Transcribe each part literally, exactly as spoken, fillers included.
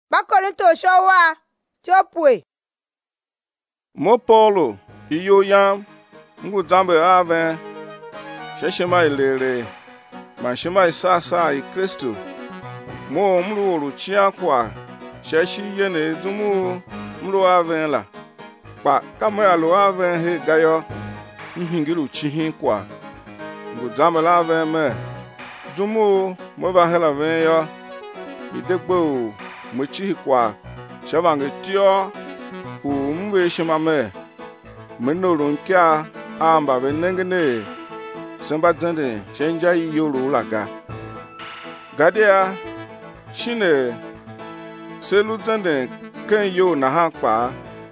Bakorinto showa tiopwe. Mo Paulo iyo yam ngu zambe ave sheshima ilere ma shima isasa i Kristo mo mru chia kwa sheshi yene dumu mru ave la pa kama alo ave he gayo nhingiru chihin kwa ngu zambe la ave me dumu mo va hela ve yo idegbo mo chihi kwa shavange tio u mwe shima me menoro nkia amba benengene samba zende shenja yoro laga gadia shine selu zende ken yo na ha pa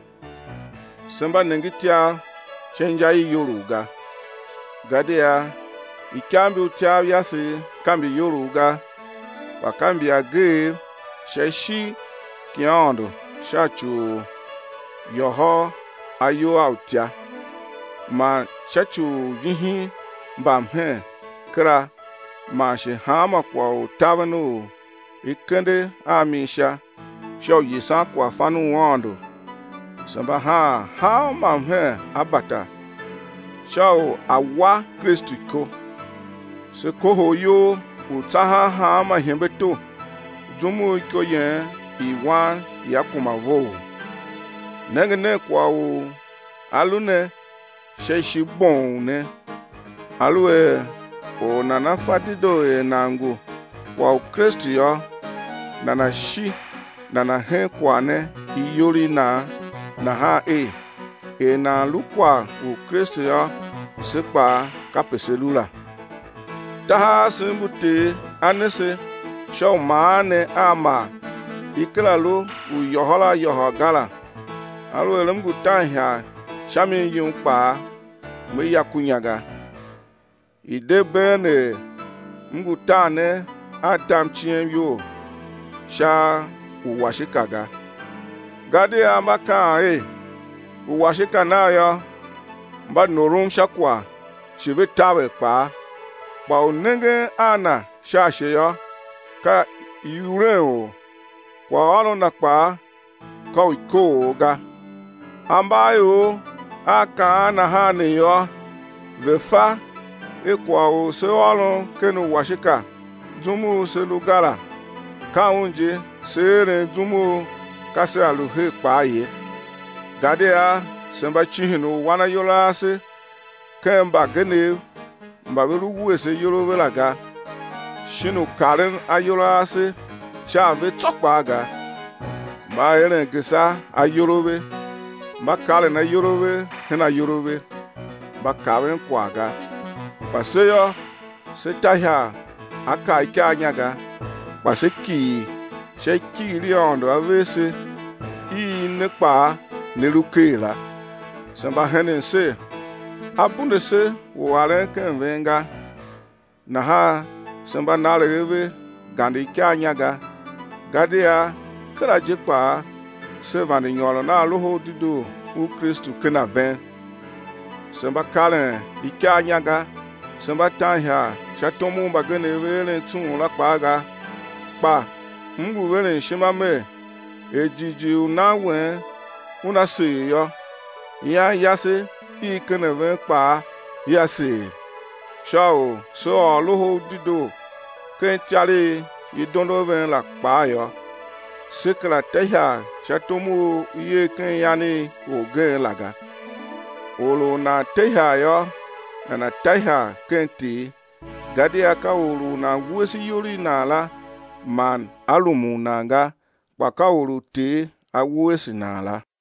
samba nengitia shenja yoro ga gadia ikambi utia yasi kambi yoro ga wakambi age sheshi kiando shachu yoho ayo autia ma shachu yihi bamhe kra ma she hama kwa tavanu ikende amisha sho yisa kwa fanu wando samba ha ha mamhe abata sho awa kristiko se koho yo utaha ha ma hembeto jumu ko ye iwan yakuma vo nengene kwa o alune sheshi bon ne alue o nana fatido e nangu kwa o Kristo yo nana shi nana he kwa ne iyori na na ha e e na lukwa o Kristo yo sekpa kapeselula taha simbute anese show mane ama iklalo u yohola yohogala alo elem gutahia shami yumpa me yakunyaga idebene mgutane atam chiem yo sha uwashikaga gade amaka e uwashika na yo mba norum shakwa shive tawe pa ba onenge ana sha sheyo ka yureo kwa alo na pa ka ikoga ambayo aka na ha ne yo vefa ekwa o se olo kenu washika dumu se lugala ka unje sere dumu kase alu he pa ye gadea semba chihinu wana yola se kemba gene mba berugu ese yoro velaga shinu karen ayola se sha ve tokpa ga ba ere gesa ayorobe bakale na yorobe hena yorobe bakawen kwaga paseyo setahia aka ike anyaga paseki sheki riondo avese i nekpa nerukela samba henense abunde se wale kenvenga na ha samba naleve gande ike anyaga gadia kraje pa se vani nyolo na loho dido u Kristo kena ven semba kalen ike anyaga semba tahia shatomu bagene vele tun la paga pa mbu vele shima me ejiji unawe una se yo ya yase ikene ven pa yase shao so loho dido ken chale idondo ven la pa yo sekla tehia shatomu ye ken yani o gen laga olo na tehia yo na na tehia kenti gadia ka olo na wusi yori na la man alumu nanga pa ka olo te awusi na la